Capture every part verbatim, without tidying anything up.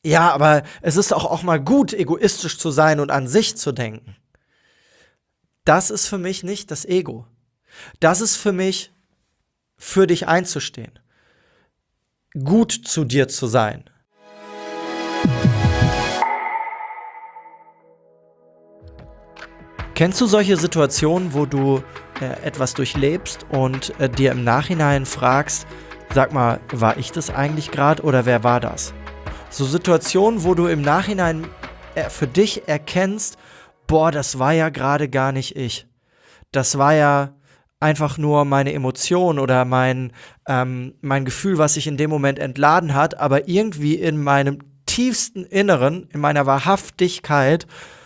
ja, aber es ist auch, auch mal gut, egoistisch zu sein und an sich zu denken. Das ist für mich nicht das Ego. Das ist für mich, für dich einzustehen. Gut zu dir zu sein. Kennst du solche Situationen, wo du äh, etwas durchlebst und äh, dir im Nachhinein fragst, sag mal, war ich das eigentlich gerade oder wer war das? So Situationen, wo du im Nachhinein äh, für dich erkennst, boah, das war ja gerade gar nicht ich. Das war ja einfach nur meine Emotion oder mein, ähm, mein Gefühl, was sich in dem Moment entladen hat, aber irgendwie in meinem tiefsten Inneren, in meiner Wahrhaftigkeit,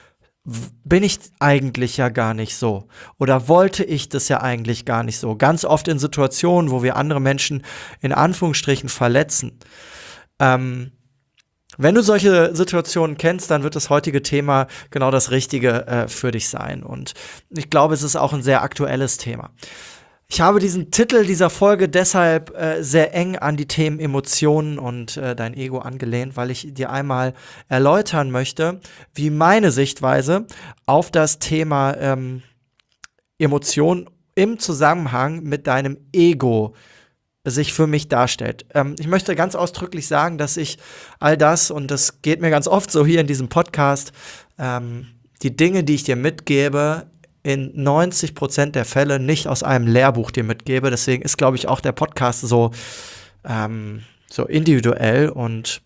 bin ich eigentlich ja gar nicht so. Oder wollte ich das ja eigentlich gar nicht so. Ganz oft in Situationen, wo wir andere Menschen in Anführungsstrichen verletzen. Ähm, wenn du solche Situationen kennst, dann wird das heutige Thema genau das Richtige äh, für dich sein. Und ich glaube, es ist auch ein sehr aktuelles Thema. Ich habe diesen Titel dieser Folge deshalb äh, sehr eng an die Themen Emotionen und äh, dein Ego angelehnt, weil ich dir einmal erläutern möchte, wie meine Sichtweise auf das Thema ähm, Emotionen im Zusammenhang mit deinem Ego sich für mich darstellt. Ähm, ich möchte ganz ausdrücklich sagen, dass ich all das, und das geht mir ganz oft so hier in diesem Podcast, ähm, die Dinge, die ich dir mitgebe, in neunzig Prozent der Fälle nicht aus einem Lehrbuch dir mitgebe. Deswegen ist, glaube ich, auch der Podcast so, ähm, so individuell und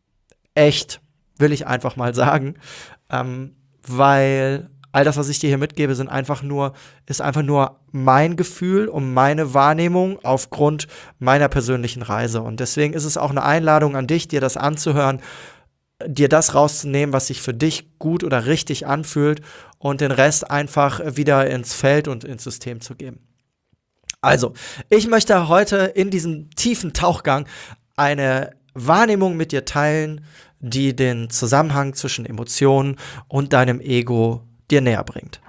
echt, will ich einfach mal sagen. Ähm, weil all das, was ich dir hier mitgebe, sind einfach nur, ist einfach nur mein Gefühl und meine Wahrnehmung aufgrund meiner persönlichen Reise. Und deswegen ist es auch eine Einladung an dich, dir das anzuhören, dir das rauszunehmen, was sich für dich gut oder richtig anfühlt und den Rest einfach wieder ins Feld und ins System zu geben. Also, ich möchte heute in diesem tiefen Tauchgang eine Wahrnehmung mit dir teilen, die den Zusammenhang zwischen Emotionen und deinem Ego dir näher bringt.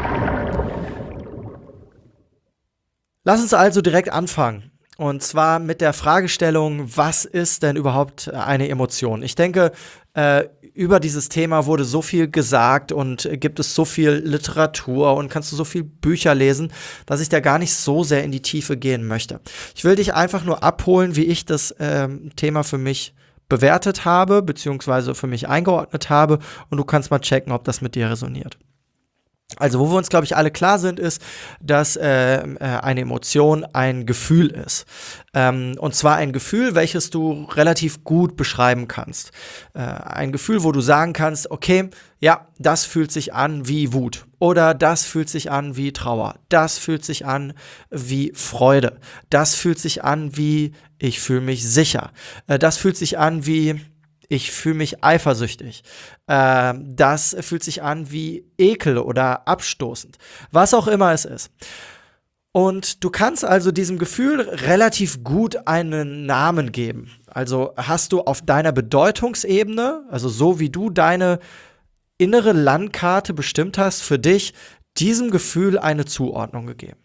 Lass uns also direkt anfangen. Und zwar mit der Fragestellung, was ist denn überhaupt eine Emotion? Ich denke, äh, über dieses Thema wurde so viel gesagt und gibt es so viel Literatur und kannst du so viel Bücher lesen, dass ich da gar nicht so sehr in die Tiefe gehen möchte. Ich will dich einfach nur abholen, wie ich das ähm, Thema für mich bewertet habe, beziehungsweise für mich eingeordnet habe, und du kannst mal checken, ob das mit dir resoniert. Also, wo wir uns, glaube ich, alle klar sind, ist, dass äh, äh, eine Emotion ein Gefühl ist. Ähm, und zwar ein Gefühl, welches du relativ gut beschreiben kannst. Äh, ein Gefühl, wo du sagen kannst, okay, ja, das fühlt sich an wie Wut. Oder das fühlt sich an wie Trauer. Das fühlt sich an wie Freude. Das fühlt sich an wie, ich fühle mich sicher. Äh, das fühlt sich an wie, ich fühle mich eifersüchtig. Äh, das fühlt sich an wie Ekel oder abstoßend. Was auch immer es ist. Und du kannst also diesem Gefühl relativ gut einen Namen geben. Also hast du auf deiner Bedeutungsebene, also so wie du deine innere Landkarte bestimmt hast, für dich diesem Gefühl eine Zuordnung gegeben.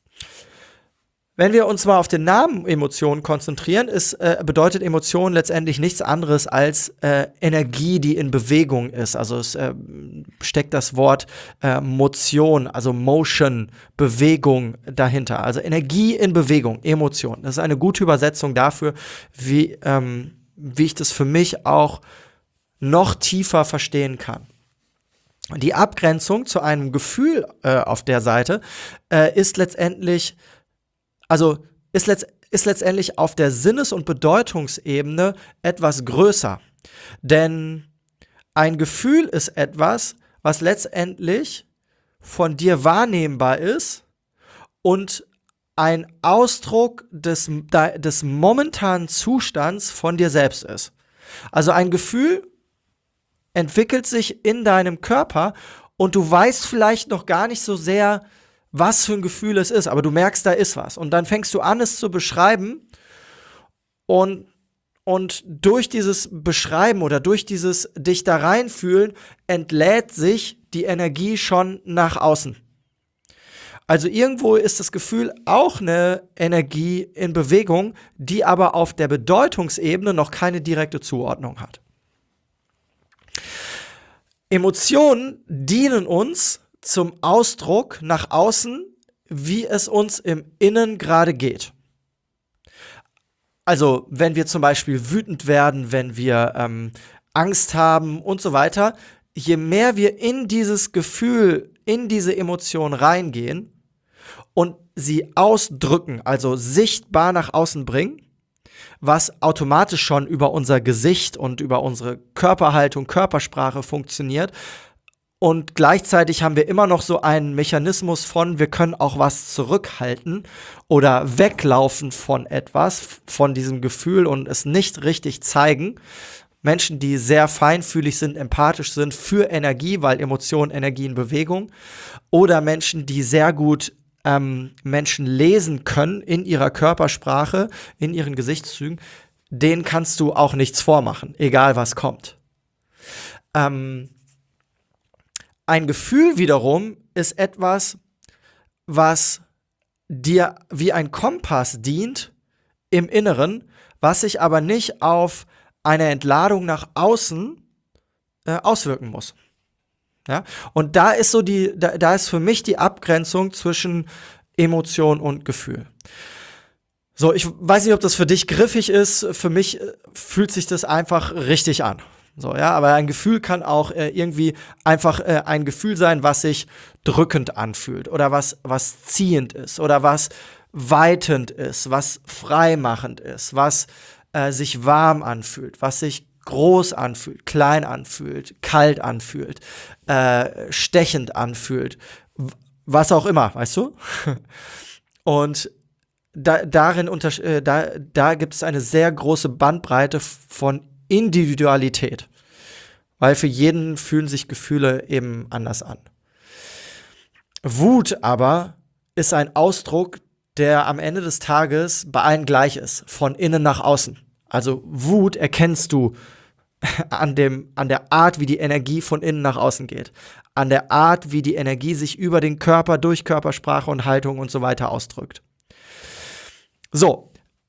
Wenn wir uns mal auf den Namen Emotionen konzentrieren, ist, äh, bedeutet Emotion letztendlich nichts anderes als äh, Energie, die in Bewegung ist. Also es äh, steckt das Wort äh, Motion, also Motion, Bewegung dahinter. Also Energie in Bewegung, Emotion. Das ist eine gute Übersetzung dafür, wie, ähm, wie ich das für mich auch noch tiefer verstehen kann. Die Abgrenzung zu einem Gefühl äh, auf der Seite äh, ist letztendlich Also ist, letzt, ist letztendlich auf der Sinnes- und Bedeutungsebene etwas größer. Denn ein Gefühl ist etwas, was letztendlich von dir wahrnehmbar ist und ein Ausdruck des, des momentanen Zustands von dir selbst ist. Also ein Gefühl entwickelt sich in deinem Körper und du weißt vielleicht noch gar nicht so sehr, was für ein Gefühl es ist, aber du merkst, da ist was. Und dann fängst du an, es zu beschreiben und, und durch dieses Beschreiben oder durch dieses dich da reinfühlen entlädt sich die Energie schon nach außen. Also irgendwo ist das Gefühl auch eine Energie in Bewegung, die aber auf der Bedeutungsebene noch keine direkte Zuordnung hat. Emotionen dienen uns zum Ausdruck nach außen, wie es uns im Innen gerade geht. Also, wenn wir zum Beispiel wütend werden, wenn wir ähm, Angst haben und so weiter, je mehr wir in dieses Gefühl, in diese Emotion reingehen und sie ausdrücken, also sichtbar nach außen bringen, was automatisch schon über unser Gesicht und über unsere Körperhaltung, Körpersprache funktioniert. Und gleichzeitig haben wir immer noch so einen Mechanismus von, wir können auch was zurückhalten oder weglaufen von etwas, von diesem Gefühl und es nicht richtig zeigen. Menschen, die sehr feinfühlig sind, empathisch sind für Energie, weil Emotion, Energie in Bewegung. Oder Menschen, die sehr gut ähm, Menschen lesen können in ihrer Körpersprache, in ihren Gesichtszügen, denen kannst du auch nichts vormachen, egal was kommt. Ähm, Ein Gefühl wiederum ist etwas, was dir wie ein Kompass dient im Inneren, was sich aber nicht auf eine Entladung nach außen äh, auswirken muss. Ja? Und da ist so die, da, da ist für mich die Abgrenzung zwischen Emotion und Gefühl. So, ich weiß nicht, ob das für dich griffig ist. Für mich äh, fühlt sich das einfach richtig an. So, ja, aber ein Gefühl kann auch äh, irgendwie einfach äh, ein Gefühl sein, was sich drückend anfühlt oder was, was ziehend ist oder was weitend ist, was freimachend ist, was äh, sich warm anfühlt, was sich groß anfühlt, klein anfühlt, kalt anfühlt, äh, stechend anfühlt, was auch immer, weißt du? Und da, darin unter, äh, da, da gibt es eine sehr große Bandbreite von Individualität, weil für jeden fühlen sich Gefühle eben anders an. Wut aber ist ein Ausdruck, der am Ende des Tages bei allen gleich ist, von innen nach außen. Also Wut erkennst du an dem, an der Art, wie die Energie von innen nach außen geht, an der Art, wie die Energie sich über den Körper durch Körpersprache und Haltung und so weiter ausdrückt. So,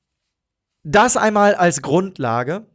das einmal als Grundlage.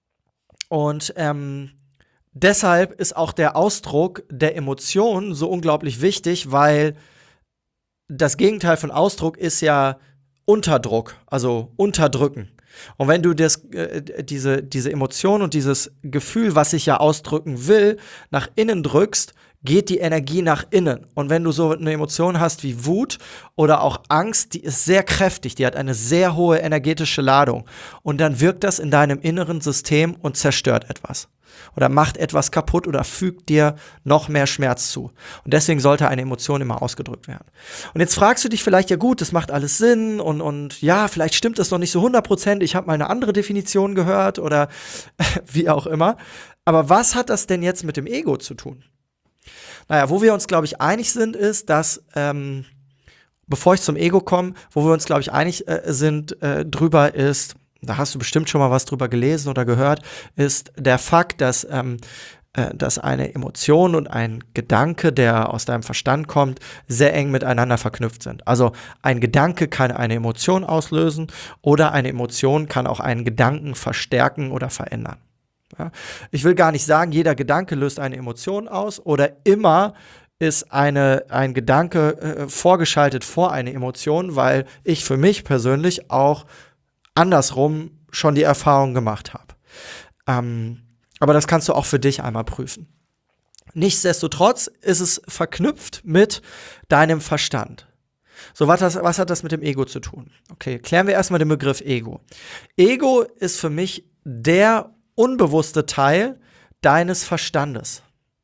Und ähm, deshalb ist auch der Ausdruck der Emotionen so unglaublich wichtig, weil das Gegenteil von Ausdruck ist ja Unterdruck, also unterdrücken. Und wenn du das, äh, diese, diese Emotion und dieses Gefühl, was sich ja ausdrücken will, nach innen drückst, geht die Energie nach innen. Und wenn du so eine Emotion hast wie Wut oder auch Angst, die ist sehr kräftig, die hat eine sehr hohe energetische Ladung. Und dann wirkt das in deinem inneren System und zerstört etwas. Oder macht etwas kaputt oder fügt dir noch mehr Schmerz zu. Und deswegen sollte eine Emotion immer ausgedrückt werden. Und jetzt fragst du dich vielleicht, ja gut, das macht alles Sinn und, und ja, vielleicht stimmt das noch nicht so hundert Prozent, ich habe mal eine andere Definition gehört oder wie auch immer. Aber was hat das denn jetzt mit dem Ego zu tun? Naja, wo wir uns, glaube ich, einig sind, ist, dass, ähm, bevor ich zum Ego komme, wo wir uns, glaube ich, einig äh, sind äh, drüber ist, da hast du bestimmt schon mal was drüber gelesen oder gehört, ist der Fakt, dass, ähm, äh, dass eine Emotion und ein Gedanke, der aus deinem Verstand kommt, sehr eng miteinander verknüpft sind. Also ein Gedanke kann eine Emotion auslösen oder eine Emotion kann auch einen Gedanken verstärken oder verändern. Ja? Ich will gar nicht sagen, jeder Gedanke löst eine Emotion aus oder immer ist eine, ein Gedanke äh, vorgeschaltet vor eine Emotion, weil ich für mich persönlich auch andersrum schon die Erfahrung gemacht habe. Ähm, aber das kannst du auch für dich einmal prüfen. Nichtsdestotrotz ist es verknüpft mit deinem Verstand. So, was, das, was hat das mit dem Ego zu tun? Okay, klären wir erstmal den Begriff Ego. Ego ist für mich der unbewusste Teil deines Verstandes.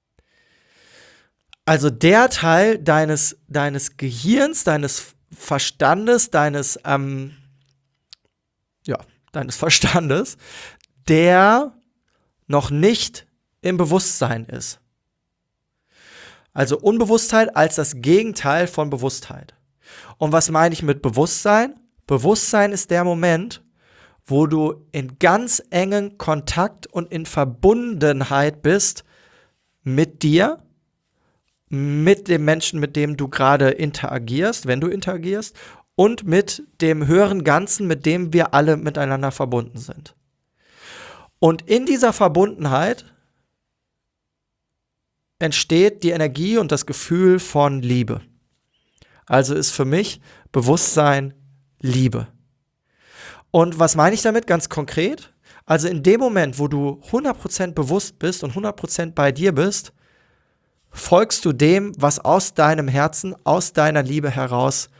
Also der Teil deines, deines Gehirns, deines Verstandes, deines, ähm, ja, deines Verstandes, der noch nicht im Bewusstsein ist. Also Unbewusstheit als das Gegenteil von Bewusstheit. Und was meine ich mit Bewusstsein? Bewusstsein ist der Moment, wo du in ganz engen Kontakt und in Verbundenheit bist mit dir, mit dem Menschen, mit dem du gerade interagierst, wenn du interagierst, und mit dem höheren Ganzen, mit dem wir alle miteinander verbunden sind. Und in dieser Verbundenheit entsteht die Energie und das Gefühl von Liebe. Also ist für mich Bewusstsein Liebe. Und was meine ich damit ganz konkret? Also in dem Moment, wo du hundert Prozent bewusst bist und hundert Prozent bei dir bist, folgst du dem, was aus deinem Herzen, aus deiner Liebe heraus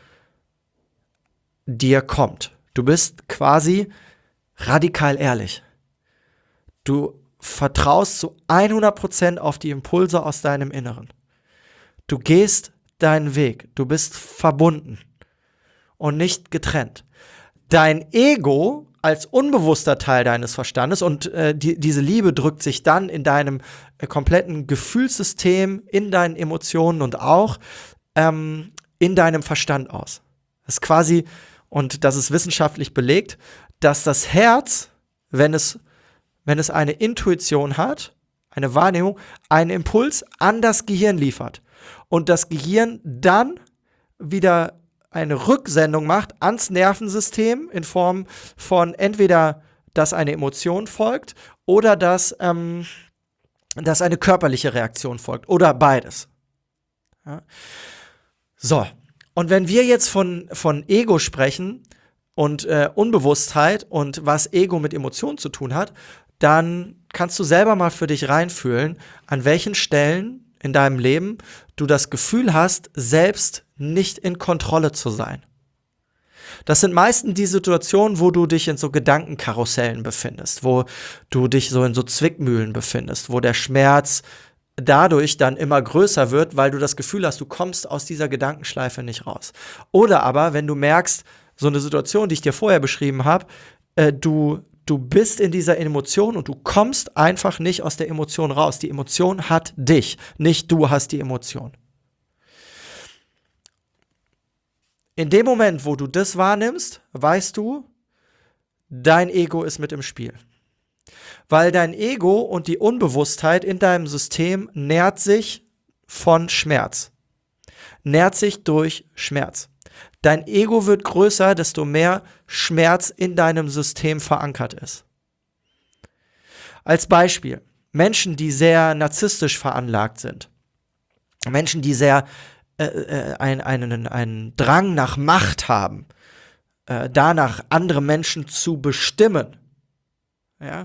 dir kommt. Du bist quasi radikal ehrlich. Du vertraust zu hundert Prozent auf die Impulse aus deinem Inneren. Du gehst deinen Weg. Du bist verbunden und nicht getrennt. Dein Ego als unbewusster Teil deines Verstandes und äh, die, diese Liebe drückt sich dann in deinem äh, kompletten Gefühlssystem, in deinen Emotionen und auch ähm, in deinem Verstand aus. Das ist quasi, und das ist wissenschaftlich belegt, dass das Herz, wenn es, wenn es eine Intuition hat, eine Wahrnehmung, einen Impuls an das Gehirn liefert und das Gehirn dann wieder eine Rücksendung macht ans Nervensystem in Form von entweder, dass eine Emotion folgt oder dass, ähm, dass eine körperliche Reaktion folgt oder beides. Ja. So, und wenn wir jetzt von, von Ego sprechen und äh, Unbewusstheit und was Ego mit Emotionen zu tun hat, dann kannst du selber mal für dich reinfühlen, an welchen Stellen in deinem Leben du das Gefühl hast, selbst nicht in Kontrolle zu sein. Das sind meistens die Situationen, wo du dich in so Gedankenkarussellen befindest, wo du dich so in so Zwickmühlen befindest, wo der Schmerz dadurch dann immer größer wird, weil du das Gefühl hast, du kommst aus dieser Gedankenschleife nicht raus. Oder aber, wenn du merkst, so eine Situation, die ich dir vorher beschrieben habe, äh, du Du bist in dieser Emotion und du kommst einfach nicht aus der Emotion raus. Die Emotion hat dich, nicht du hast die Emotion. In dem Moment, wo du das wahrnimmst, weißt du, dein Ego ist mit im Spiel. Weil dein Ego und die Unbewusstheit in deinem System nährt sich von Schmerz. Nährt sich durch Schmerz. Dein Ego wird größer, desto mehr Schmerz in deinem System verankert ist. Als Beispiel, Menschen, die sehr narzisstisch veranlagt sind, Menschen, die sehr äh, äh, ein, einen, einen Drang nach Macht haben, äh, danach andere Menschen zu bestimmen, ja,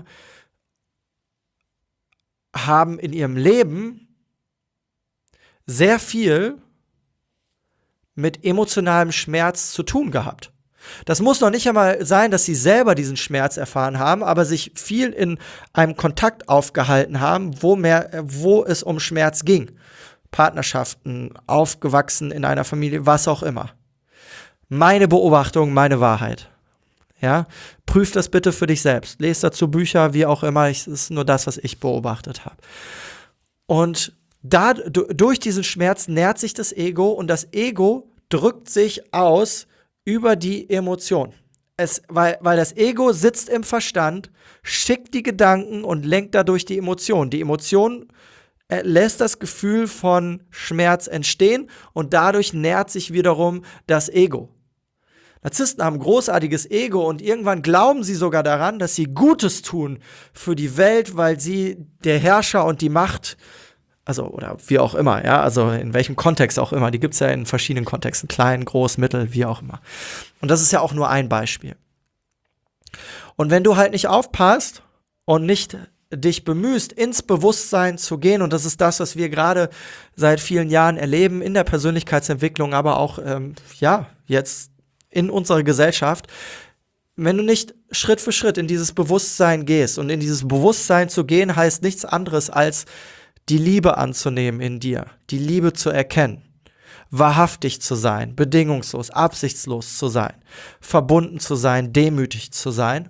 haben in ihrem Leben sehr viel mit emotionalem Schmerz zu tun gehabt. Das muss noch nicht einmal sein, dass sie selber diesen Schmerz erfahren haben, aber sich viel in einem Kontakt aufgehalten haben, wo, mehr, wo es um Schmerz ging. Partnerschaften, aufgewachsen in einer Familie, was auch immer. Meine Beobachtung, meine Wahrheit. Ja? Prüf das bitte für dich selbst. Lest dazu Bücher, wie auch immer. Es ist nur das, was ich beobachtet habe. Und Da, durch diesen Schmerz nährt sich das Ego und das Ego drückt sich aus über die Emotion. Es, weil, weil das Ego sitzt im Verstand, schickt die Gedanken und lenkt dadurch die Emotion. Die Emotion äh, lässt das Gefühl von Schmerz entstehen und dadurch nährt sich wiederum das Ego. Narzissten haben ein großartiges Ego und irgendwann glauben sie sogar daran, dass sie Gutes tun für die Welt, weil sie der Herrscher und die Macht, also, oder wie auch immer, ja, also in welchem Kontext auch immer, die gibt es ja in verschiedenen Kontexten, klein, groß, mittel, wie auch immer. Und das ist ja auch nur ein Beispiel. Und wenn du halt nicht aufpasst und nicht dich bemühst, ins Bewusstsein zu gehen, und das ist das, was wir gerade seit vielen Jahren erleben, in der Persönlichkeitsentwicklung, aber auch, ähm, ja, jetzt in unserer Gesellschaft, wenn du nicht Schritt für Schritt in dieses Bewusstsein gehst, und in dieses Bewusstsein zu gehen, heißt nichts anderes als die Liebe anzunehmen in dir, die Liebe zu erkennen, wahrhaftig zu sein, bedingungslos, absichtslos zu sein, verbunden zu sein, demütig zu sein,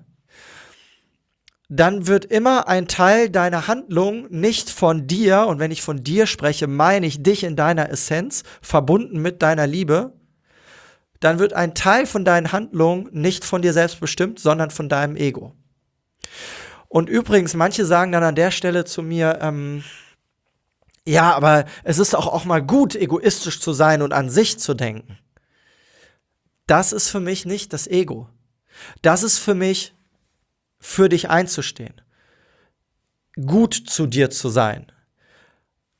dann wird immer ein Teil deiner Handlung nicht von dir, und wenn ich von dir spreche, meine ich dich in deiner Essenz, verbunden mit deiner Liebe, dann wird ein Teil von deinen Handlungen nicht von dir selbst bestimmt, sondern von deinem Ego. Und übrigens, manche sagen dann an der Stelle zu mir, ähm, ja, aber es ist auch, auch mal gut, egoistisch zu sein und an sich zu denken. Das ist für mich nicht das Ego. Das ist für mich, für dich einzustehen. Gut zu dir zu sein.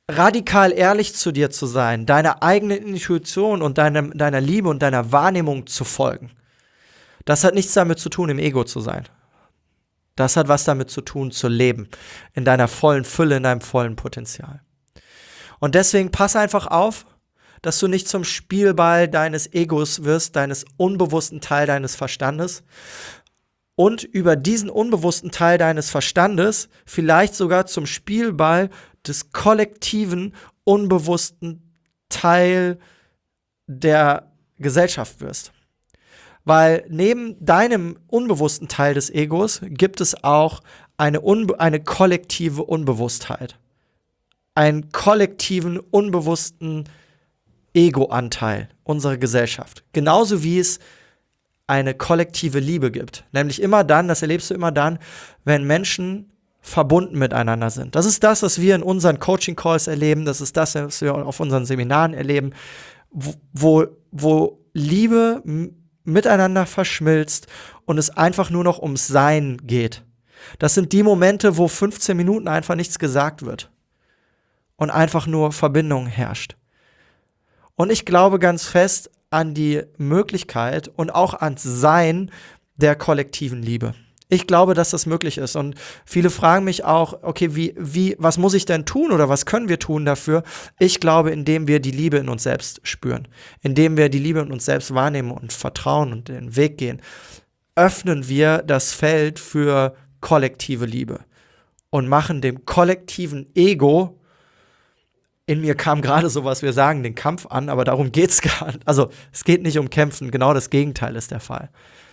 radikal ehrlich zu dir zu sein, deiner eigenen Intuition und deinem, deiner Liebe und deiner Wahrnehmung zu folgen. Das hat nichts damit zu tun, im Ego zu sein. Das hat was damit zu tun, zu leben, in deiner vollen Fülle, in deinem vollen Potenzial. Und deswegen pass einfach auf, dass du nicht zum Spielball deines Egos wirst, deines unbewussten Teil deines Verstandes und über diesen unbewussten Teil deines Verstandes vielleicht sogar zum Spielball des kollektiven, unbewussten Teil der Gesellschaft wirst. Weil neben deinem unbewussten Teil des Egos gibt es auch eine, unbe- eine kollektive Unbewusstheit. Einen kollektiven, unbewussten Ego-Anteil unserer Gesellschaft. Genauso wie es eine kollektive Liebe gibt. Nämlich immer dann, das erlebst du immer dann, wenn Menschen verbunden miteinander sind. Das ist das, was wir in unseren Coaching-Calls erleben. Das ist das, was wir auf unseren Seminaren erleben, wo, wo Liebe m- miteinander verschmilzt und es einfach nur noch ums Sein geht. Das sind die Momente, wo fünfzehn Minuten einfach nichts gesagt wird und einfach nur Verbindung herrscht. Und ich glaube ganz fest an die Möglichkeit und auch ans Sein der kollektiven Liebe. Ich glaube, dass das möglich ist. Und viele fragen mich auch, okay, wie, wie, was muss ich denn tun oder was können wir tun dafür? Ich glaube, indem wir die Liebe in uns selbst spüren, indem wir die Liebe in uns selbst wahrnehmen und vertrauen und den Weg gehen, öffnen wir das Feld für kollektive Liebe und machen dem kollektiven Ego, in mir kam gerade so, was wir sagen, den Kampf an, aber darum geht's gar nicht. Also es geht nicht um Kämpfen, genau das Gegenteil ist der Fall.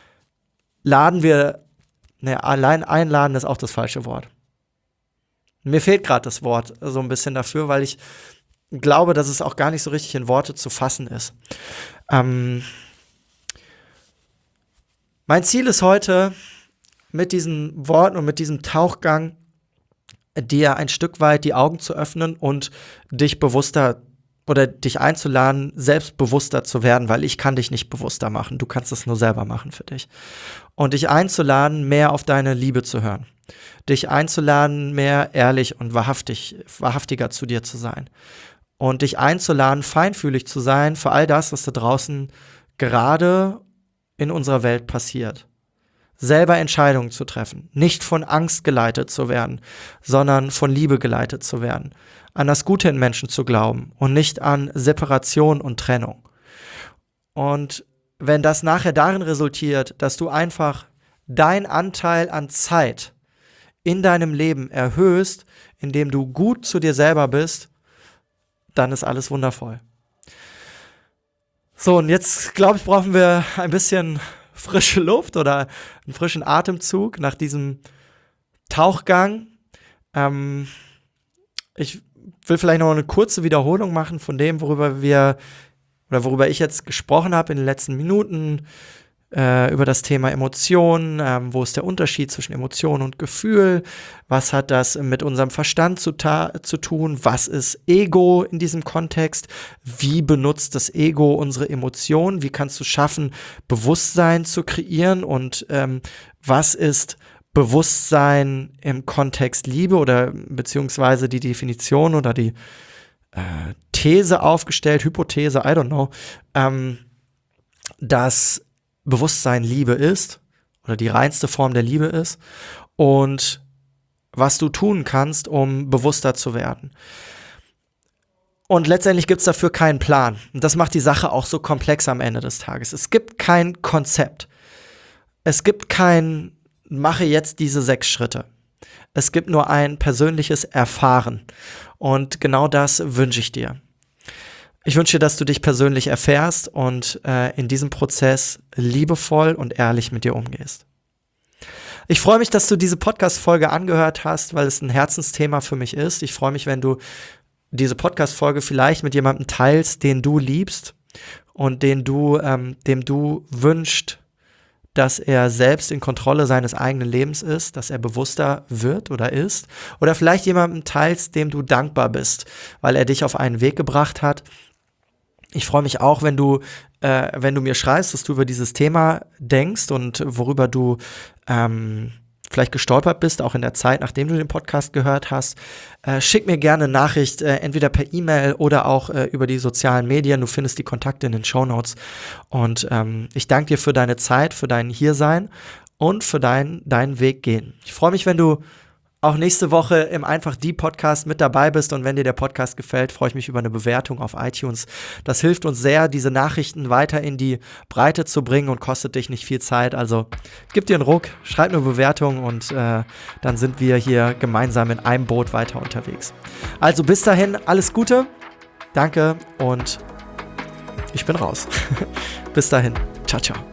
Laden wir Ne, allein einladen ist auch das falsche Wort. Mir fehlt gerade das Wort so ein bisschen dafür, weil ich glaube, dass es auch gar nicht so richtig in Worte zu fassen ist. Ähm, mein Ziel ist heute, mit diesen Worten und mit diesem Tauchgang dir ein Stück weit die Augen zu öffnen und dich bewusster oder dich einzuladen, selbstbewusster zu werden, weil ich kann dich nicht bewusster machen. Du kannst es nur selber machen für dich. Und dich einzuladen, mehr auf deine Liebe zu hören. Dich einzuladen, mehr ehrlich und wahrhaftig, wahrhaftiger zu dir zu sein. Und dich einzuladen, feinfühlig zu sein für all das, was da draußen gerade in unserer Welt passiert. Selber Entscheidungen zu treffen, nicht von Angst geleitet zu werden, sondern von Liebe geleitet zu werden. An das Gute in Menschen zu glauben und nicht an Separation und Trennung. Und wenn das nachher darin resultiert, dass du einfach deinen Anteil an Zeit in deinem Leben erhöhst, indem du gut zu dir selber bist, dann ist alles wundervoll. So, und jetzt, glaube ich, brauchen wir ein bisschen frische Luft oder einen frischen Atemzug nach diesem Tauchgang. Ähm, ich will vielleicht noch eine kurze Wiederholung machen von dem, worüber wir oder worüber ich jetzt gesprochen habe in den letzten Minuten, äh, über das Thema Emotionen. Ähm, wo ist der Unterschied zwischen Emotion und Gefühl? Was hat das mit unserem Verstand zu, ta- zu tun? Was ist Ego in diesem Kontext? Wie benutzt das Ego unsere Emotionen? Wie kannst du schaffen, Bewusstsein zu kreieren? Und ähm, was ist Bewusstsein im Kontext Liebe oder beziehungsweise die Definition oder die äh, These aufgestellt, Hypothese, I don't know, ähm, dass Bewusstsein Liebe ist oder die reinste Form der Liebe ist und was du tun kannst, um bewusster zu werden. Und letztendlich gibt es dafür keinen Plan. Und das macht die Sache auch so komplex am Ende des Tages. Es gibt kein Konzept. Es gibt kein, mache jetzt diese sechs Schritte. Es gibt nur ein persönliches Erfahren. Und genau das wünsche ich dir. Ich wünsche dir, dass du dich persönlich erfährst und äh, in diesem Prozess liebevoll und ehrlich mit dir umgehst. Ich freue mich, dass du diese Podcast-Folge angehört hast, weil es ein Herzensthema für mich ist. Ich freue mich, wenn du diese Podcast-Folge vielleicht mit jemandem teilst, den du liebst und den du, ähm, dem du wünschst, dass er selbst in Kontrolle seines eigenen Lebens ist, dass er bewusster wird oder ist. Oder vielleicht jemandem teilst, dem du dankbar bist, weil er dich auf einen Weg gebracht hat. Ich freue mich auch, wenn du, äh, wenn du mir schreibst, was du über dieses Thema denkst und worüber du, ähm, vielleicht gestolpert bist, auch in der Zeit, nachdem du den Podcast gehört hast, äh, schick mir gerne eine Nachricht, äh, entweder per E-Mail oder auch äh, über die sozialen Medien. Du findest die Kontakte in den Shownotes. Und ähm, ich danke dir für deine Zeit, für dein Hiersein und für dein, deinen Weg gehen. Ich freue mich, wenn du auch nächste Woche im Einfach die Podcast mit dabei bist, und wenn dir der Podcast gefällt, freue ich mich über eine Bewertung auf iTunes. Das hilft uns sehr, diese Nachrichten weiter in die Breite zu bringen und kostet dich nicht viel Zeit. Also gib dir einen Ruck, schreib eine Bewertung und äh, dann sind wir hier gemeinsam in einem Boot weiter unterwegs. Also bis dahin, alles Gute, danke und ich bin raus. Bis dahin, ciao, ciao.